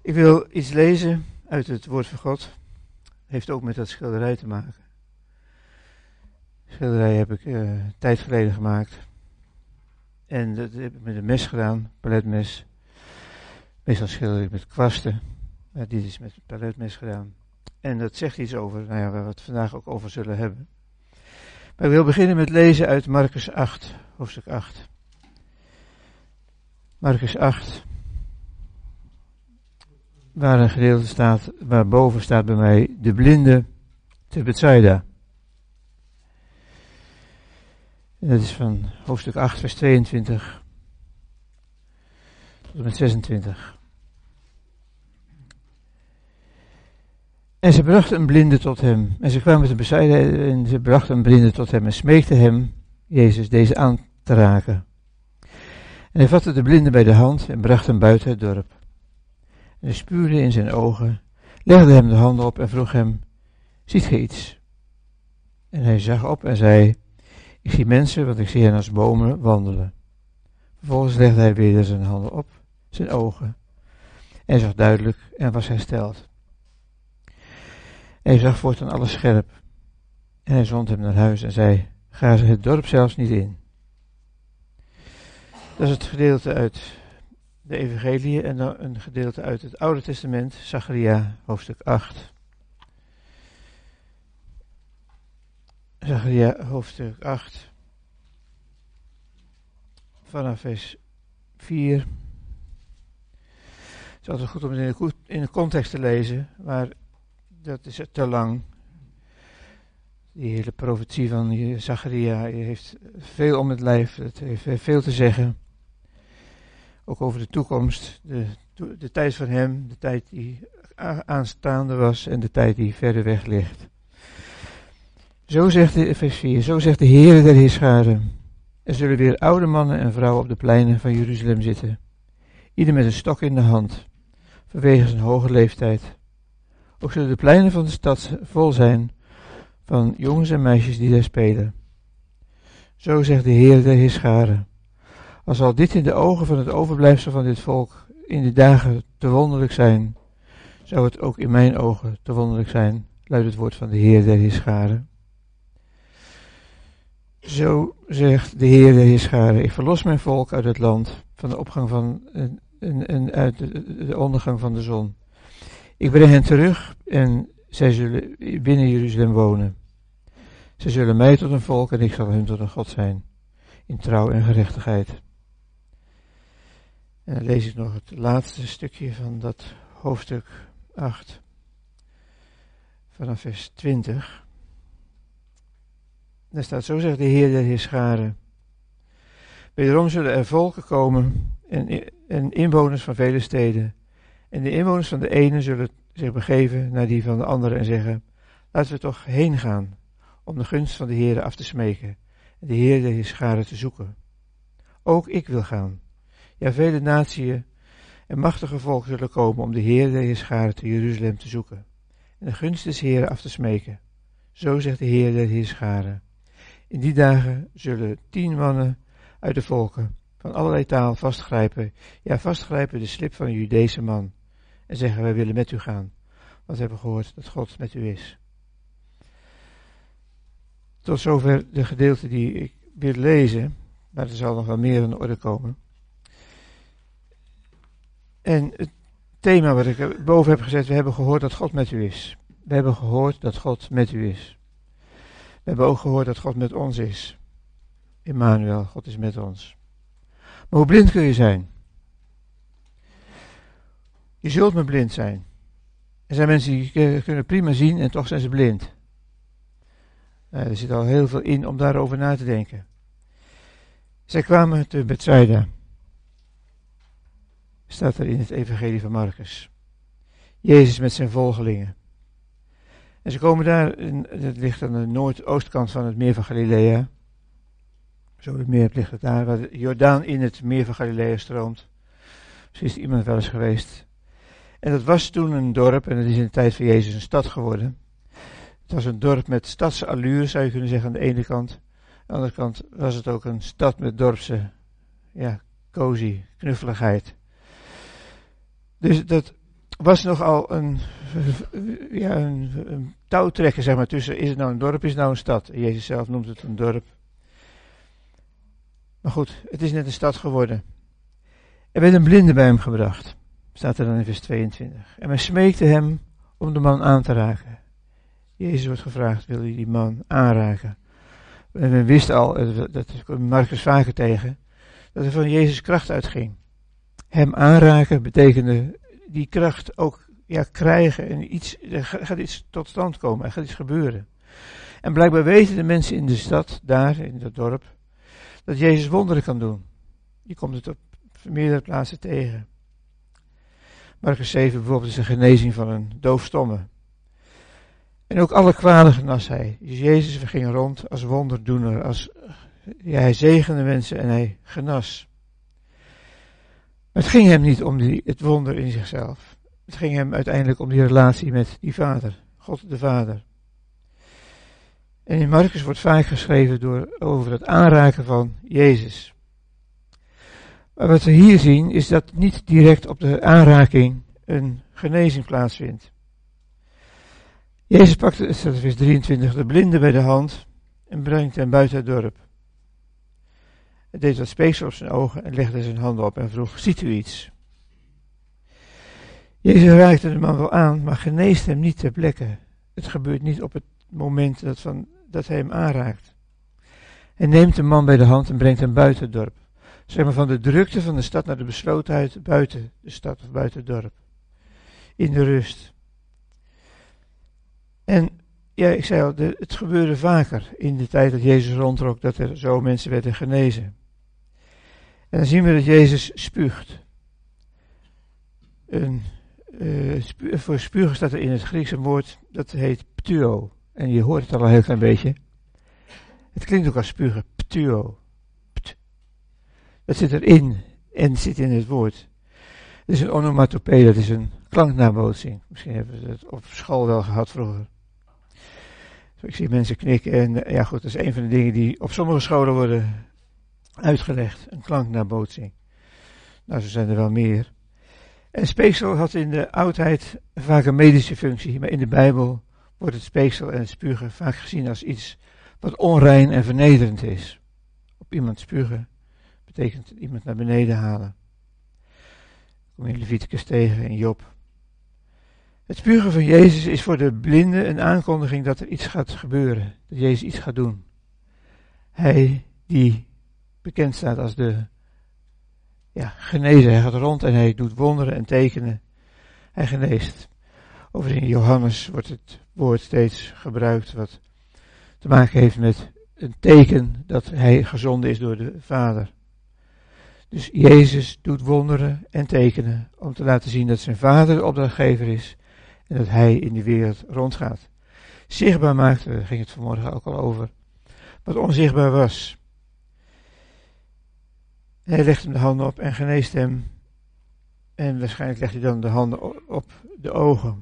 Ik wil iets lezen uit het woord van God. Heeft ook met dat schilderij te maken. Schilderij heb ik een tijd geleden gemaakt. En dat heb ik met een mes gedaan, paletmes. Meestal schilder ik met kwasten. Maar dit is met een paletmes gedaan. En dat zegt iets over, waar we het vandaag ook over zullen hebben. Maar ik wil beginnen met lezen uit Marcus 8, hoofdstuk 8. Marcus 8. Waar een gedeelte staat, waarboven staat bij mij de blinde te Bethsaida. En dat is van hoofdstuk 8, vers 22 tot en met 26. En ze brachten een blinde tot hem. En ze kwamen te Bethsaida en ze brachten een blinde tot hem en smeekten hem, Jezus, deze aan te raken. En hij vatte de blinde bij de hand en bracht hem buiten het dorp. En hij spuwde in zijn ogen, legde hem de handen op en vroeg hem, ziet ge iets? En hij zag op en zei, ik zie mensen, want ik zie hen als bomen wandelen. Vervolgens legde hij weer zijn handen op, zijn ogen, en zag duidelijk en was hersteld. En hij zag voortaan alles scherp. En hij zond hem naar huis en zei, ga ze het dorp zelfs niet in. Dat is het gedeelte uit de evangelie en dan een gedeelte uit het Oude Testament, Zacharia, hoofdstuk 8. Zacharia, hoofdstuk 8, vanaf vers 4. Het is altijd goed om het in de context te lezen, maar dat is te lang. Die hele profetie van Zacharia heeft veel om het lijf, het heeft veel te zeggen. Ook over de toekomst, de tijd van hem, de tijd die aanstaande was en de tijd die verder weg ligt. Zo zegt vers 4, zo zegt de Heere der Heerscharen. Er zullen weer oude mannen en vrouwen op de pleinen van Jeruzalem zitten. Ieder met een stok in de hand, vanwege zijn hoge leeftijd. Ook zullen de pleinen van de stad vol zijn van jongens en meisjes die daar spelen. Zo zegt de Heere der Heerscharen. Al zal dit in de ogen van het overblijfsel van dit volk in die dagen te wonderlijk zijn, zou het ook in mijn ogen te wonderlijk zijn, luidt het woord van de Heer der Heerscharen. Zo zegt de Heer der Heerscharen, ik verlos mijn volk uit het land van de opgang van en uit de ondergang van de zon. Ik breng hen terug en zij zullen binnen Jeruzalem wonen. Zij zullen mij tot een volk en ik zal hun tot een God zijn, in trouw en gerechtigheid. En dan lees ik nog het laatste stukje van dat hoofdstuk 8, vanaf vers 20. Daar staat, zo zegt de Heer der Heerscharen. Wederom zullen er volken komen en inwoners van vele steden. En de inwoners van de ene zullen zich begeven naar die van de andere en zeggen, laten we toch heen gaan, om de gunst van de Heer af te smeken en de Heer der Heerscharen te zoeken. Ook ik wil gaan. Ja, vele natieën en machtige volken zullen komen om de Heer der Heerscharen te Jeruzalem te zoeken en de gunst des Heeren af te smeken. Zo zegt de Heer der Heerscharen. In die dagen zullen 10 mannen uit de volken van allerlei taal vastgrijpen de slip van een Judese man en zeggen, wij willen met u gaan, want we hebben gehoord dat God met u is. Tot zover de gedeelte die ik wil lezen, maar er zal nog wel meer aan de orde komen. En het thema wat ik er boven heb gezet, we hebben gehoord dat God met u is. We hebben gehoord dat God met u is. We hebben ook gehoord dat God met ons is. Immanuel, God is met ons. Maar hoe blind kun je zijn? Je zult maar blind zijn. Er zijn mensen die kunnen prima zien en toch zijn ze blind. Er zit al heel veel in om daarover na te denken. Zij kwamen te Bethsaida. Staat er in het evangelie van Marcus. Jezus met zijn volgelingen. En ze komen daar, het ligt aan de noordoostkant van het meer van Galilea. Zo het meer ligt het daar, waar de Jordaan in het meer van Galilea stroomt. Zo is er iemand wel eens geweest. En dat was toen een dorp, en dat is in de tijd van Jezus een stad geworden. Het was een dorp met stadse allure, zou je kunnen zeggen, aan de ene kant. Aan de andere kant was het ook een stad met dorpse, cozy, knuffeligheid. Dus dat was nogal een touwtrekker, zeg maar, tussen is het nou een dorp, is het nou een stad. Jezus zelf noemt het een dorp. Maar goed, het is net een stad geworden. Er werd een blinde bij hem gebracht, staat er dan in vers 22. En men smeekte hem om de man aan te raken. Jezus wordt gevraagd, wil je die man aanraken? En men wist al, dat komt Marcus vaker tegen, dat er van Jezus kracht uitging. Hem aanraken betekende die kracht ook krijgen en er gaat iets tot stand komen, er gaat iets gebeuren. En blijkbaar weten de mensen in de stad, daar in dat dorp, dat Jezus wonderen kan doen. Je komt het op meerdere plaatsen tegen. Marcus 7 bijvoorbeeld is een genezing van een doofstomme. En ook alle kwalen genas hij. Dus Jezus ging rond als wonderdoener, hij zegende mensen en hij genas. Maar het ging hem niet om het wonder in zichzelf. Het ging hem uiteindelijk om die relatie met die Vader, God de Vader. En in Marcus wordt vaak geschreven over het aanraken van Jezus. Maar wat we hier zien is dat niet direct op de aanraking een genezing plaatsvindt. Jezus pakte, het staat in vers 23, de blinde bij de hand en brengt hem buiten het dorp. Hij deed wat speeksel op zijn ogen en legde zijn handen op en vroeg, ziet u iets? Jezus raakte de man wel aan, maar geneest hem niet ter plekke. Het gebeurt niet op het moment dat hij hem aanraakt. Hij neemt de man bij de hand en brengt hem buiten het dorp. Zeg maar van de drukte van de stad naar de beslotenheid buiten de stad of buiten het dorp. In de rust. En ja, ik zei al, het gebeurde vaker in de tijd dat Jezus rondtrok, dat er zo mensen werden genezen. En dan zien we dat Jezus spuugt. Voor spugen staat er in het Grieks een woord, dat heet ptuo. En je hoort het al een heel klein beetje. Het klinkt ook als spugen, ptuo. Dat zit erin en zit in het woord. Het is een onomatopee, dat is een klanknabootsing. Misschien hebben we het op school wel gehad vroeger. Zo, ik zie mensen knikken en ja goed, dat is een van de dingen die op sommige scholen worden uitgelegd. Een klanknabootsing. Nou, zo zijn er wel meer. En speeksel had in de oudheid vaak een medische functie, maar in de Bijbel wordt het speeksel en het spugen vaak gezien als iets wat onrein en vernederend is. Op iemand spugen betekent iemand naar beneden halen. Kom je in Leviticus tegen, in Job. Het spugen van Jezus is voor de blinden een aankondiging dat er iets gaat gebeuren. Dat Jezus iets gaat doen. Hij die bekend staat als de genezer. Hij gaat rond en hij doet wonderen en tekenen. Hij geneest. Overigens in Johannes wordt het woord steeds gebruikt wat te maken heeft met een teken dat hij gezonden is door de Vader. Dus Jezus doet wonderen en tekenen om te laten zien dat zijn Vader de opdrachtgever is en dat hij in de wereld rondgaat. Zichtbaar maakte, daar ging het vanmorgen ook al over, wat onzichtbaar was. Hij legt hem de handen op en geneest hem. En waarschijnlijk legt hij dan de handen op de ogen.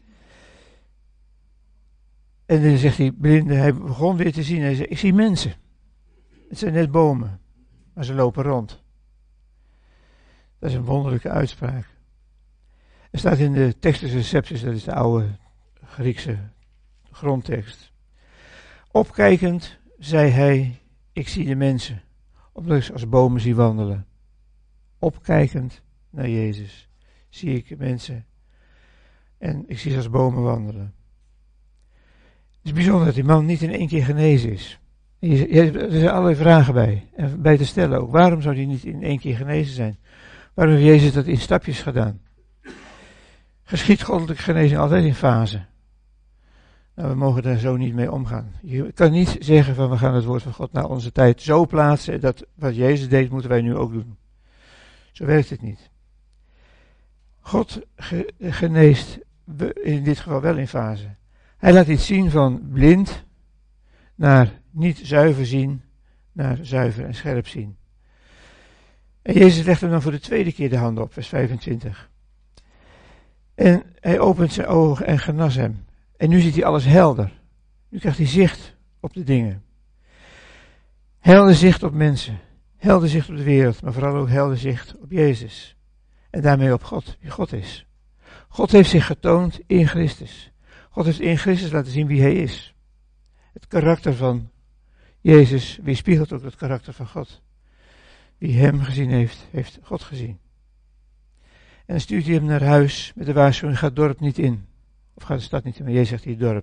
En dan zegt die blinde, hij begon weer te zien. Hij zei, ik zie mensen. Het zijn net bomen, maar ze lopen rond. Dat is een wonderlijke uitspraak. Er staat in de Textus Receptus, dat is de oude Griekse grondtekst. Opkijkend zei hij, ik zie de mensen, omdat ik ze als bomen zie wandelen. Opkijkend naar Jezus zie ik mensen en ik zie ze als bomen wandelen. Het is bijzonder dat die man niet in één keer genezen is. Er zijn allerlei vragen bij te stellen ook. Waarom zou hij niet in één keer genezen zijn? Waarom heeft Jezus dat in stapjes gedaan? Geschiedt goddelijke genezing altijd in fase. Nou, we mogen daar zo niet mee omgaan. Je kan niet zeggen van we gaan het woord van God naar onze tijd zo plaatsen dat wat Jezus deed moeten wij nu ook doen. Zo werkt het niet. God geneest in dit geval wel in fase. Hij laat iets zien van blind naar niet zuiver zien, naar zuiver en scherp zien. En Jezus legt hem dan voor de tweede keer de handen op, vers 25. En hij opent zijn ogen en genas hem. En nu ziet hij alles helder. Nu krijgt hij zicht op de dingen. Helder zicht op mensen. Helder zicht op de wereld, maar vooral ook helder zicht op Jezus. En daarmee op God, wie God is. God heeft zich getoond in Christus. God heeft in Christus laten zien wie hij is. Het karakter van Jezus weerspiegelt ook het karakter van God. Wie hem gezien heeft, heeft God gezien. En dan stuurt hij hem naar huis met de waarschuwing, ga het dorp niet in. Of ga de stad niet in, maar Jezus zegt hier dorp.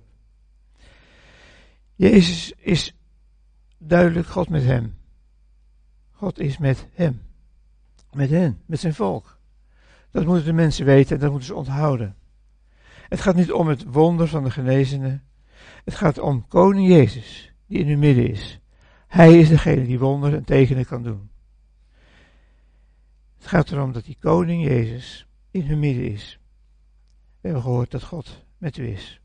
Jezus is duidelijk God met hem. God is met hem. Met hen, met zijn volk. Dat moeten de mensen weten en dat moeten ze onthouden. Het gaat niet om het wonder van de genezene. Het gaat om koning Jezus, die in hun midden is. Hij is degene die wonderen en tekenen kan doen. Het gaat erom dat die koning Jezus in hun midden is. We hebben gehoord dat God met u is.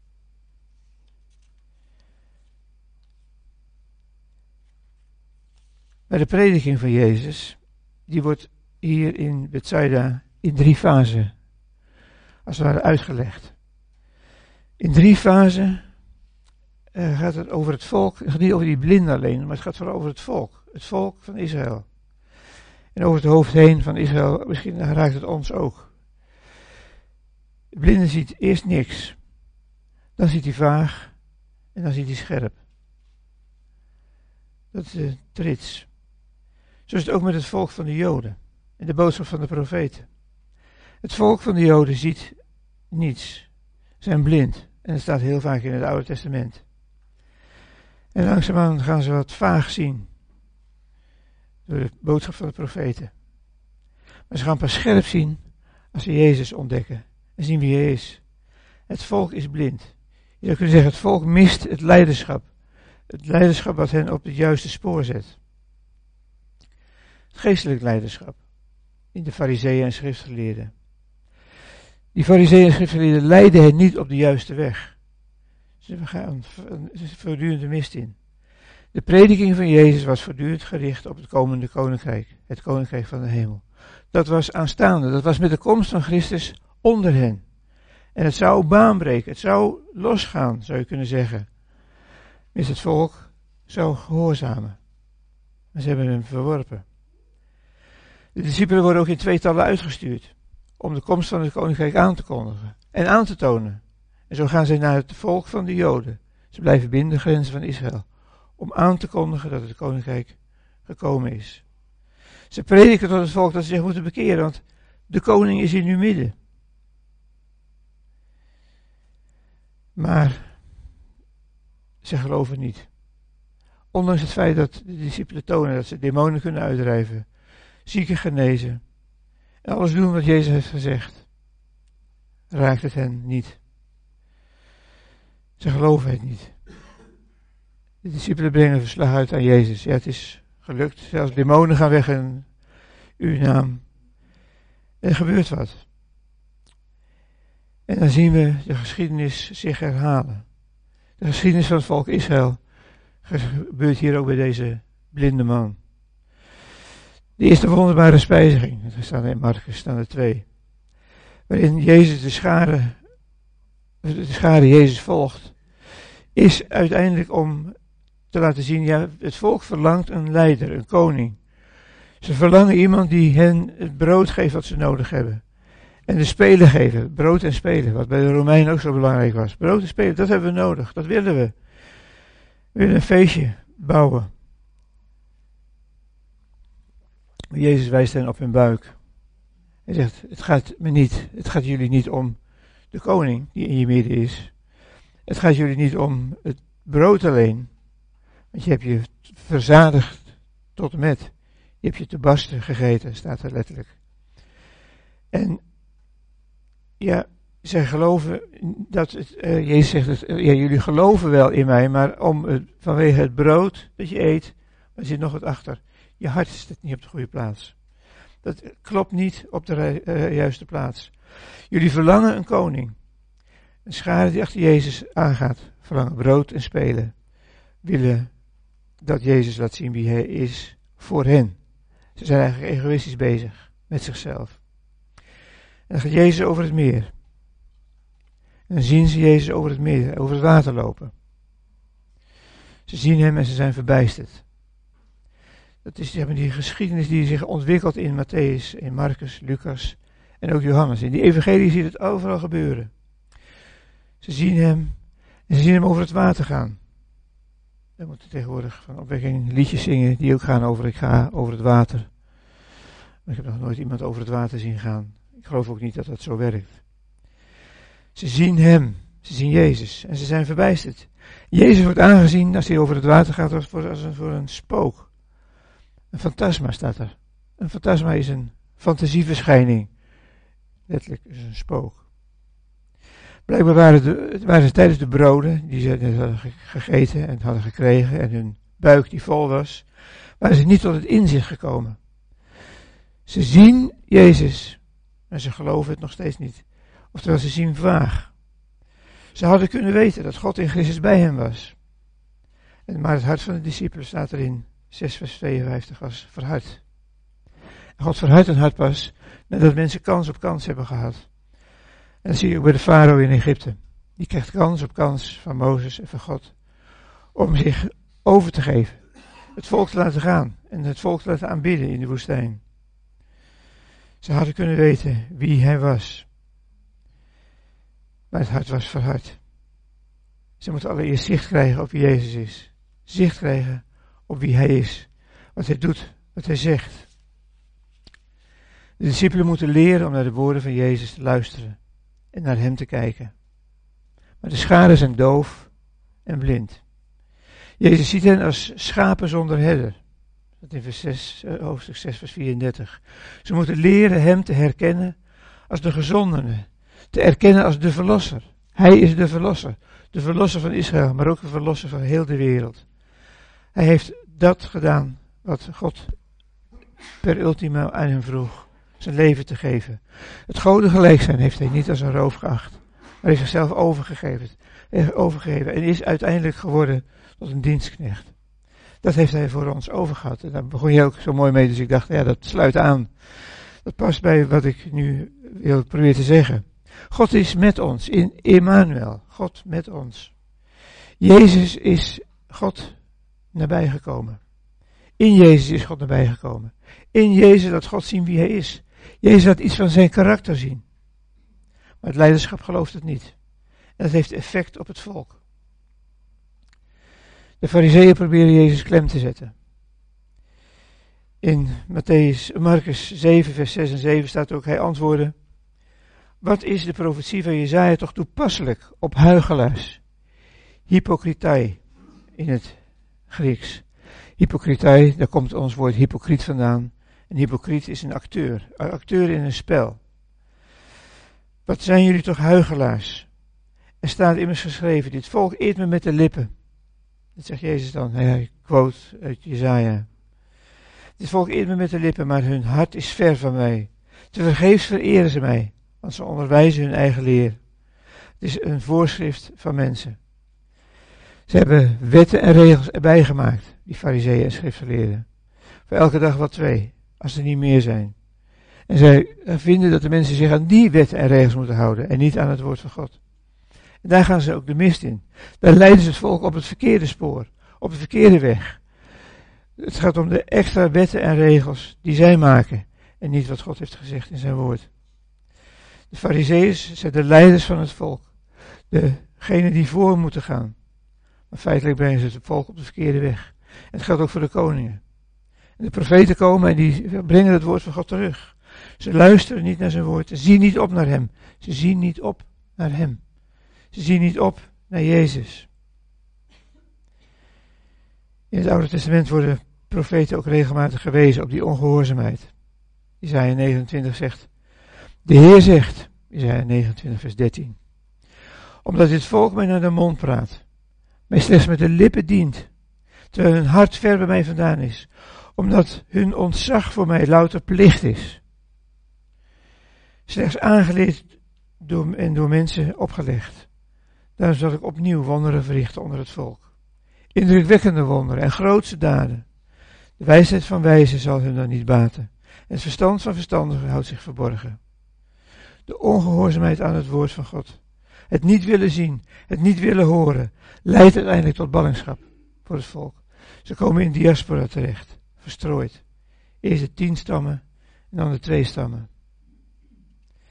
Maar de prediking van Jezus, die wordt hier in Bethsaida in 3 fasen, als het ware, uitgelegd. In 3 fasen gaat het over het volk, het gaat niet over die blinden alleen, maar het gaat vooral over het volk van Israël. En over het hoofd heen van Israël, misschien raakt het ons ook. De blinde ziet eerst niks, dan ziet hij vaag en dan ziet hij scherp. Dat is de trits. Zo is het ook met het volk van de Joden en de boodschap van de profeten. Het volk van de Joden ziet niets, zijn blind. En dat staat heel vaak in het Oude Testament. En langzaamaan gaan ze wat vaag zien. Door de boodschap van de profeten. Maar ze gaan pas scherp zien als ze Jezus ontdekken. En zien wie hij is. Het volk is blind. Je zou kunnen zeggen, het volk mist het leiderschap. Het leiderschap wat hen op het juiste spoor zet. Het geestelijk leiderschap. In de fariseeën en schriftgeleerden. Die fariseeën en schriftgeleerden leiden hen niet op de juiste weg. Ze gaan voortdurend de mist in. De prediking van Jezus was voortdurend gericht op het komende koninkrijk. Het koninkrijk van de hemel. Dat was aanstaande. Dat was met de komst van Christus onder hen. En het zou baan breken. Het zou losgaan, zou je kunnen zeggen. Mis het volk zou gehoorzamen. Maar ze hebben hem verworpen. De discipelen worden ook in 2-tallen uitgestuurd. Om de komst van het koninkrijk aan te kondigen. En aan te tonen. En zo gaan zij naar het volk van de Joden. Ze blijven binnen de grenzen van Israël. Om aan te kondigen dat het koninkrijk gekomen is. Ze prediken tot het volk dat ze zich moeten bekeren. Want de koning is in uw midden. Maar ze geloven niet. Ondanks het feit dat de discipelen tonen dat ze demonen kunnen uitdrijven. Zieken genezen. En alles doen wat Jezus heeft gezegd. Raakt het hen niet. Ze geloven het niet. De discipelen brengen verslag uit aan Jezus. Ja, het is gelukt. Zelfs demonen gaan weg in uw naam. En er gebeurt wat. En dan zien we de geschiedenis zich herhalen. De geschiedenis van het volk Israël gebeurt hier ook bij deze blinde man. De eerste wonderbare spijziging, dat staat in Marcus, staan er 2. Waarin Jezus de schare Jezus volgt, is uiteindelijk om te laten zien, ja, het volk verlangt een leider, een koning. Ze verlangen iemand die hen het brood geeft wat ze nodig hebben. En de spelen geven, brood en spelen, wat bij de Romeinen ook zo belangrijk was. Brood en spelen, dat hebben we nodig, dat willen we. We willen een feestje bouwen. Maar Jezus wijst hen op hun buik. Hij zegt, het gaat jullie niet om de koning die in je midden is. Het gaat jullie niet om het brood alleen. Want je hebt je verzadigd tot en met. Je hebt je te barsten gegeten, staat er letterlijk. En ja, zij geloven dat Jezus zegt, jullie geloven wel in mij, maar vanwege het brood dat je eet, er zit nog wat achter. Je hart zit niet op de goede plaats. Dat klopt niet op de juiste plaats. Jullie verlangen een koning. Een schare die achter Jezus aangaat, verlangen brood en spelen. Willen dat Jezus laat zien wie hij is voor hen. Ze zijn eigenlijk egoïstisch bezig met zichzelf. En dan gaat Jezus over het meer. En dan zien ze Jezus over het meer, over het water lopen. Ze zien hem en ze zijn verbijsterd. Dat is die geschiedenis die zich ontwikkelt in Matthäus, in Marcus, Lucas En ook Johannes. In die evangelie zie je het overal gebeuren. Ze zien hem en ze zien hem over het water gaan. We moeten tegenwoordig van opwekking liedjes zingen die ook gaan over ik ga over het water. Maar ik heb nog nooit iemand over het water zien gaan. Ik geloof ook niet dat dat zo werkt. Ze zien hem, ze zien Jezus en ze zijn verbijsterd. Jezus wordt aangezien als hij over het water gaat als voor een spook. Een fantasma staat er. Een fantasma is een fantasieverschijning. Letterlijk is een spook. Blijkbaar waren ze tijdens de broden die ze net hadden gegeten en hadden gekregen en hun buik die vol was, waren ze niet tot het inzicht gekomen. Ze zien Jezus, maar ze geloven het nog steeds niet. Oftewel, ze zien vaag. Ze hadden kunnen weten dat God in Christus bij hen was. Maar het hart van de discipelen, staat er in 6 vers 52, was verhard. En God verhardt een hart pas nadat mensen kans op kans hebben gehad. En dat zie je ook bij de farao in Egypte. Die krijgt kans op kans van Mozes en van God om zich over te geven. Het volk te laten gaan en het volk te laten aanbidden in de woestijn. Ze hadden kunnen weten wie hij was. Maar het hart was verhard. Ze moeten allereerst zicht krijgen op wie Jezus is. Zicht krijgen op wie hij is. Wat hij doet, wat hij zegt. De discipelen moeten leren om naar de woorden van Jezus te luisteren. En naar hem te kijken. Maar de scharen zijn doof en blind. Jezus ziet hen als schapen zonder herder. Dat in hoofdstuk 6 vers 34. Ze moeten leren hem te herkennen als de gezondene. Te erkennen als de verlosser. Hij is de verlosser. De verlosser van Israël, maar ook de verlosser van heel de wereld. Hij heeft dat gedaan wat God per ultimo aan hem vroeg. Zijn leven te geven. Het goden gelijk zijn heeft hij niet als een roof geacht. Maar heeft zichzelf overgegeven en is uiteindelijk geworden tot een dienstknecht. Dat heeft hij voor ons overgehad. En daar begon je ook zo mooi mee, dus ik dacht, ja, dat sluit aan. Dat past bij wat ik nu wil proberen te zeggen. God is met ons, in Emmanuel, God met ons. Jezus is God nabijgekomen. In Jezus is God nabijgekomen. In Jezus laat God zien wie hij is. Jezus laat iets van zijn karakter zien. Maar het leiderschap gelooft het niet. En dat heeft effect op het volk. De farizeeën proberen Jezus klem te zetten. In Marcus 7 vers 6 en 7 staat ook, hij antwoordde: wat is de profetie van Jesaja toch toepasselijk op huichelaars? Hypocritai in het Grieks. Hypocritai, daar komt ons woord hypocriet vandaan. Een hypocriet is een acteur in een spel. Wat zijn jullie toch huichelaars? Er staat immers geschreven, dit volk eet me met de lippen. Dat zegt Jezus dan, hij quote uit Jesaja. Dit volk eet me met de lippen, maar hun hart is ver van mij. Tevergeefs vereren ze mij, want ze onderwijzen hun eigen leer. Het is een voorschrift van mensen. Ze hebben wetten en regels erbij gemaakt, die farizeeën en schriftgeleerden. Voor elke dag wat 2, als er niet meer zijn. En zij vinden dat de mensen zich aan die wetten en regels moeten houden en niet aan het woord van God. En daar gaan ze ook de mist in. Daar leiden ze het volk op het verkeerde spoor, op de verkeerde weg. Het gaat om de extra wetten en regels die zij maken en niet wat God heeft gezegd in zijn woord. De farizeeën zijn de leiders van het volk, degene die voor moeten gaan. Maar feitelijk brengen ze het volk op de verkeerde weg. En het geldt ook voor de koningen. En de profeten komen en die brengen het woord van God terug. Ze luisteren niet naar zijn woord, ze zien niet op naar hem. Ze zien niet op naar hem. Ze zien niet op naar Jezus. In het Oude Testament worden profeten ook regelmatig gewezen op die ongehoorzaamheid. Jesaja 29 zegt, de Heer zegt, Jesaja 29 vers 13, omdat dit volk mij naar de mond praat, mij slechts met de lippen dient, terwijl hun hart ver bij mij vandaan is, omdat hun ontzag voor mij louter plicht is. Slechts aangeleerd door mensen opgelegd. Daarom zal ik opnieuw wonderen verrichten onder het volk. Indrukwekkende wonderen en grootste daden. De wijsheid van wijzen zal hun dan niet baten. En het verstand van verstandigen houdt zich verborgen. De ongehoorzaamheid aan het woord van God. Het niet willen zien, het niet willen horen, leidt uiteindelijk tot ballingschap voor het volk. Ze komen in diaspora terecht, verstrooid. Eerst de 10 stammen en dan de 2 stammen.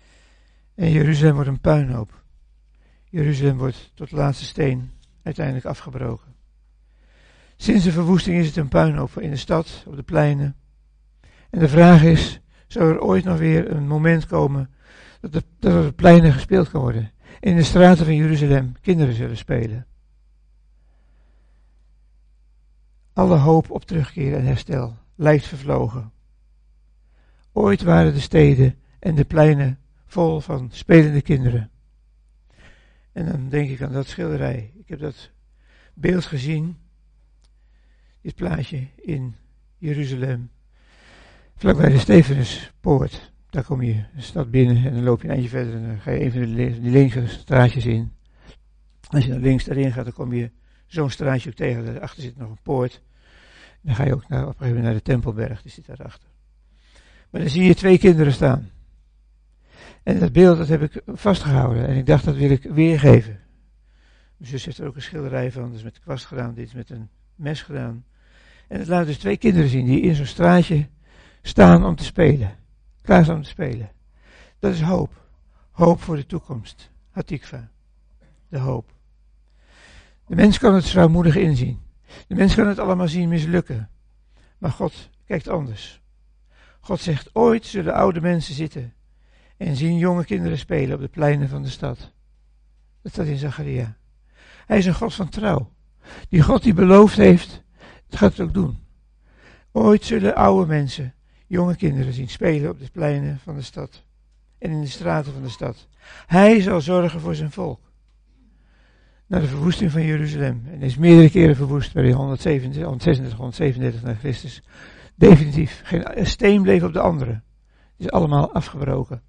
En Jeruzalem wordt een puinhoop. Jeruzalem wordt tot de laatste steen uiteindelijk afgebroken. Sinds de verwoesting is het een puinhoop in de stad, op de pleinen. En de vraag is, zou er ooit nog weer een moment komen dat er op de pleinen gespeeld kan worden? In de straten van Jeruzalem kinderen zullen spelen. Alle hoop op terugkeer en herstel lijkt vervlogen. Ooit waren de steden en de pleinen vol van spelende kinderen. En dan denk ik aan dat schilderij. Ik heb dat beeld gezien, dit plaatje in Jeruzalem, vlakbij de Stephanuspoort. Daar kom je de stad binnen en dan loop je een eindje verder en dan ga je een van die linkse straatjes in. Als je naar links daarin gaat, dan kom je zo'n straatje ook tegen. Daarachter zit nog een poort. Dan ga je ook op een gegeven moment naar de Tempelberg, die zit daarachter. Maar dan zie je 2 kinderen staan. En dat beeld dat heb ik vastgehouden en ik dacht dat wil ik weergeven. Mijn zus heeft er ook een schilderij van, dat is met kwast gedaan, dit is met een mes gedaan. En het laat dus 2 kinderen zien die in zo'n straatje staan om te spelen. Klaar zijn om te spelen. Dat is hoop. Hoop voor de toekomst. Hatikva. De hoop. De mens kan het zwaarmoedig inzien. De mens kan het allemaal zien mislukken. Maar God kijkt anders. God zegt, ooit zullen oude mensen zitten en zien jonge kinderen spelen op de pleinen van de stad. Dat staat in Zacharia. Hij is een God van trouw. Die God die beloofd heeft, het gaat het ook doen. Ooit zullen oude mensen jonge kinderen zien spelen op de pleinen van de stad en in de straten van de stad. Hij zal zorgen voor zijn volk. Na de verwoesting van Jeruzalem, en is meerdere keren verwoest bij 136, 137 na Christus, definitief, geen steen bleef op de andere. Het is allemaal afgebroken.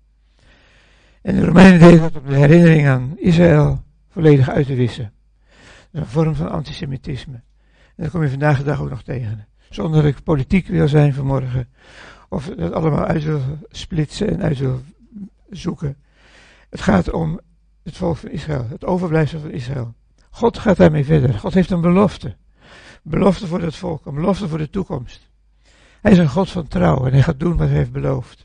En de Romeinen deden dat om de herinnering aan Israël volledig uit te wissen. Dat is een vorm van antisemitisme. En dat kom je vandaag de dag ook nog tegen. Zonder dat ik politiek wil zijn vanmorgen, of dat allemaal uit wil splitsen en uit wil zoeken. Het gaat om het volk van Israël, het overblijfsel van Israël. God gaat daarmee verder. God heeft een belofte. Een belofte voor het volk, een belofte voor de toekomst. Hij is een God van trouw en hij gaat doen wat hij heeft beloofd.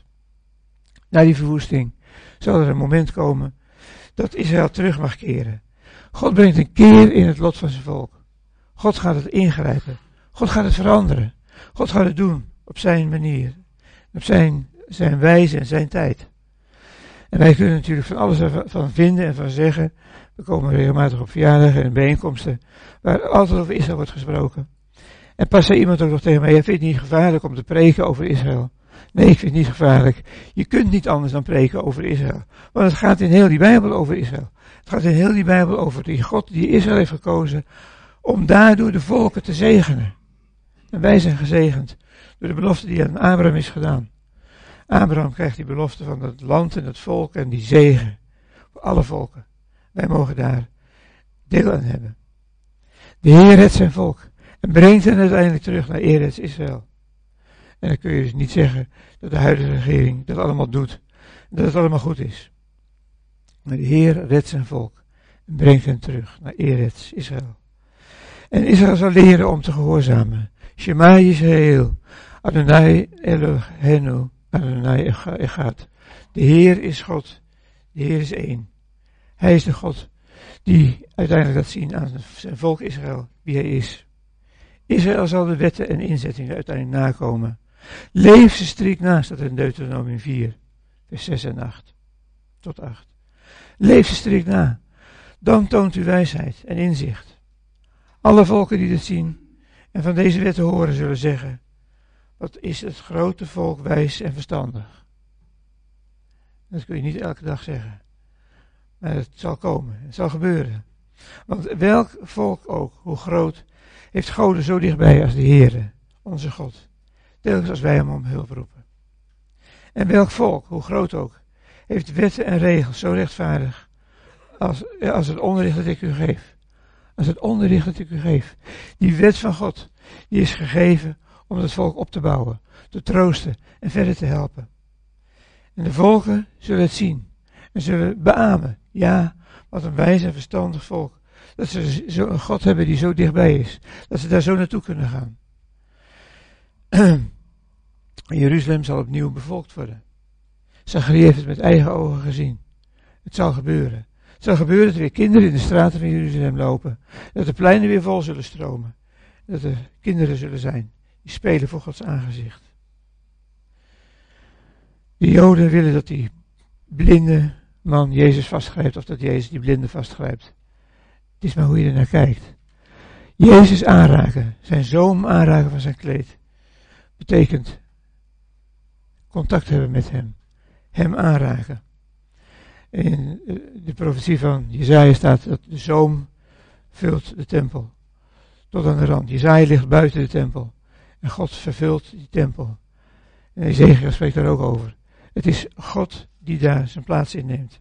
Na die verwoesting zal er een moment komen dat Israël terug mag keren. God brengt een keer in het lot van zijn volk. God gaat het ingrijpen. God gaat het veranderen. God gaat het doen op zijn manier. Op zijn wijze en zijn tijd. En wij kunnen natuurlijk van alles ervan vinden en van zeggen. We komen regelmatig op verjaardagen en bijeenkomsten waar altijd over Israël wordt gesproken. En pas zei iemand ook nog tegen mij, je vindt het niet gevaarlijk om te preken over Israël. Nee, ik vind het niet gevaarlijk. Je kunt niet anders dan preken over Israël. Want het gaat in heel die Bijbel over Israël. Het gaat in heel die Bijbel over die God die Israël heeft gekozen om daardoor de volken te zegenen. En wij zijn gezegend door de belofte die aan Abraham is gedaan. Abraham krijgt die belofte van het land en het volk en die zegen voor alle volken. Wij mogen daar deel aan hebben. De Heer redt zijn volk en brengt hen uiteindelijk terug naar Eretz Israël. En dan kun je dus niet zeggen dat de huidige regering dat allemaal doet. En dat het allemaal goed is. Maar de Heer redt zijn volk en brengt hen terug naar Eretz Israël. En Israël zal leren om te gehoorzamen. Shema Yisrael, Adonai Eloheinu, Adonai Echad. De Heer is God, de Heer is één. Hij is de God die uiteindelijk laat zien aan zijn volk Israël wie hij is. Israël zal de wetten en inzettingen uiteindelijk nakomen. Leef ze strikt na, staat in Deuteronomium 4, vers 6 en 8. Tot 8. Leef ze strikt na. Dan toont u wijsheid en inzicht. Alle volken die dit zien en van deze wetten horen zullen zeggen, wat is het grote volk wijs en verstandig. Dat kun je niet elke dag zeggen. Maar het zal komen, het zal gebeuren. Want welk volk ook, hoe groot, heeft goden zo dichtbij als de Heere, onze God. Telkens als wij hem om hulp roepen. En welk volk, hoe groot ook, heeft wetten en regels zo rechtvaardig als het onderricht dat ik u geef. Als het onderricht dat ik u geef. Die wet van God, die is gegeven om het volk op te bouwen, te troosten en verder te helpen. En de volken zullen het zien en zullen beamen. Ja, wat een wijs en verstandig volk. Dat ze zo een God hebben die zo dichtbij is. Dat ze daar zo naartoe kunnen gaan. Jeruzalem zal opnieuw bevolkt worden. Zacharia heeft het met eigen ogen gezien. Het zal gebeuren. Het zal gebeuren dat er weer kinderen in de straten van Jeruzalem lopen. Dat de pleinen weer vol zullen stromen. Dat er kinderen zullen zijn die spelen voor Gods aangezicht. De Joden willen dat die blinde man Jezus vastgrijpt of dat Jezus die blinde vastgrijpt. Het is maar hoe je er naar kijkt. Jezus aanraken, zijn zoom aanraken van zijn kleed, betekent contact hebben met hem. Hem aanraken. In de profetie van Jesaja staat dat de zoom vult de tempel. Tot aan de rand. Jesaja ligt buiten de tempel. En God vervult die tempel. En Ezekiel spreekt daar ook over. Het is God die daar zijn plaats inneemt.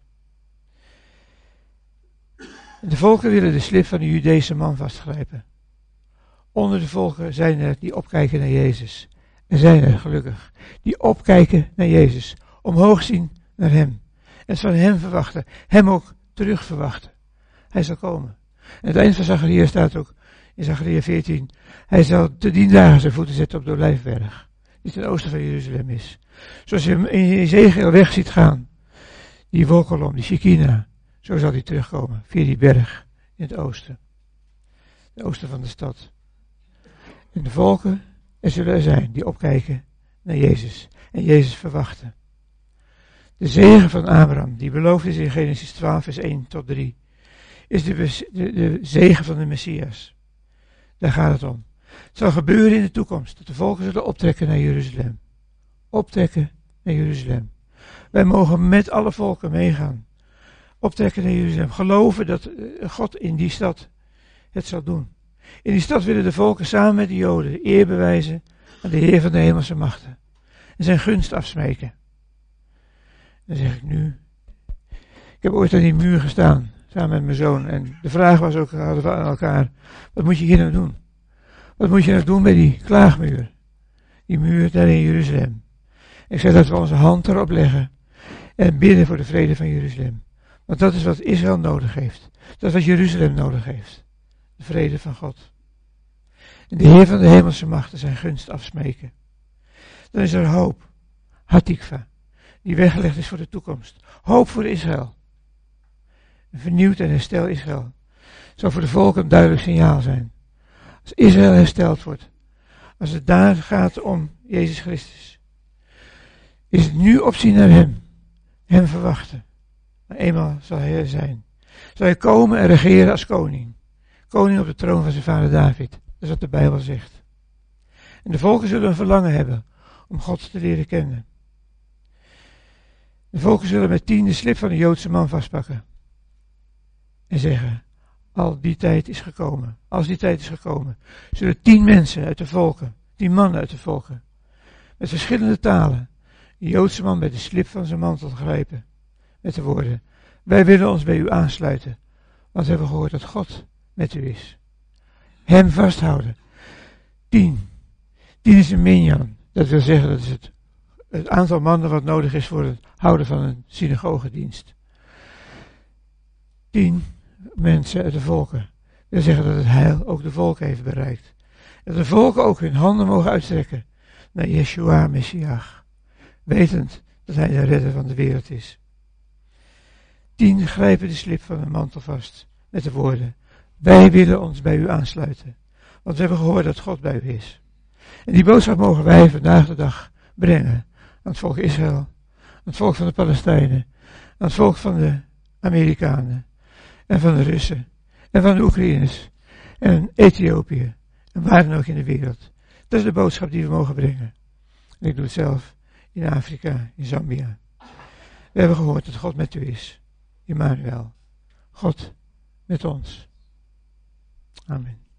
De volken willen de slip van de Judese man vastgrijpen. Onder de volken zijn er die opkijken naar Jezus. Er zijn er gelukkig die opkijken naar Jezus. Omhoog zien naar hem. En van hem verwachten. Hem ook terug verwachten. Hij zal komen. En het eind van Zacharia staat ook in Zacharia 14. Hij zal te 10 dagen zijn voeten zetten op de Olijfberg. Die ten oosten van Jeruzalem is. Zoals je hem in Ezekiel weg ziet gaan. Die wolkolom, die Shekinah. Zo zal hij terugkomen. Via die berg in het oosten. Het oosten van de stad. En de volken, er zullen er zijn die opkijken naar Jezus. En Jezus verwachten. De zegen van Abraham, die beloofd is in Genesis 12 vers 1 tot 3. Is de zegen van de Messias. Daar gaat het om. Het zal gebeuren in de toekomst. Dat de volken zullen optrekken naar Jeruzalem. Optrekken naar Jeruzalem. Wij mogen met alle volken meegaan. Optrekken naar Jeruzalem. Geloven dat God in die stad het zal doen. In die stad willen de volken samen met de Joden de eer bewijzen aan de Heer van de hemelse machten. En zijn gunst afsmeken. Dan zeg ik nu. Ik heb ooit aan die muur gestaan. Samen met mijn zoon. En de vraag was ook, hadden we aan elkaar. Wat moet je hier nou doen? Wat moet je nou doen bij die klaagmuur? Die muur daar in Jeruzalem. Ik zei dat we onze hand erop leggen. En bidden voor de vrede van Jeruzalem. Want dat is wat Israël nodig heeft. Dat is wat Jeruzalem nodig heeft. De vrede van God. En de Heer van de hemelse machten zijn gunst afsmeken. Dan is er hoop. Hatikva. Die weggelegd is voor de toekomst. Hoop voor Israël. Een vernieuwd en herstel Israël. Zal voor de volken een duidelijk signaal zijn. Als Israël hersteld wordt. Als het daar gaat om Jezus Christus. Is het nu opzien naar hem. Hem verwachten. Maar eenmaal zal hij er zijn. Zal hij komen en regeren als koning. Koning op de troon van zijn vader David. Dat is wat de Bijbel zegt. En de volken zullen een verlangen hebben om God te leren kennen. De volken zullen met 10 de slip van de Joodse man vastpakken. En zeggen, al die tijd is gekomen. Als die tijd is gekomen, zullen 10 mensen uit de volken, 10 mannen uit de volken, met verschillende talen, de Joodse man bij de slip van zijn mantel grijpen. Met de woorden, wij willen ons bij u aansluiten, want we hebben gehoord dat God met u is. Hem vasthouden. 10. 10 is een minyan. Dat wil zeggen, dat is het aantal mannen wat nodig is voor het houden van een synagogedienst. 10 mensen uit de volken. Dat wil zeggen dat het heil ook de volken heeft bereikt. Dat de volken ook hun handen mogen uitstrekken naar Yeshua Messiach. Wetend dat hij de redder van de wereld is. 10 grijpen de slip van een mantel vast. Met de woorden, wij willen ons bij u aansluiten. Want we hebben gehoord dat God bij u is. En die boodschap mogen wij vandaag de dag brengen. Aan het volk Israël. Aan het volk van de Palestijnen. Aan het volk van de Amerikanen. En van de Russen. En van de Oekraïners. En Ethiopië. En waar dan ook in de wereld. Dat is de boodschap die we mogen brengen. En ik doe het zelf in Afrika, in Zambia. We hebben gehoord dat God met u is. Immanuel. God met ons. Amen.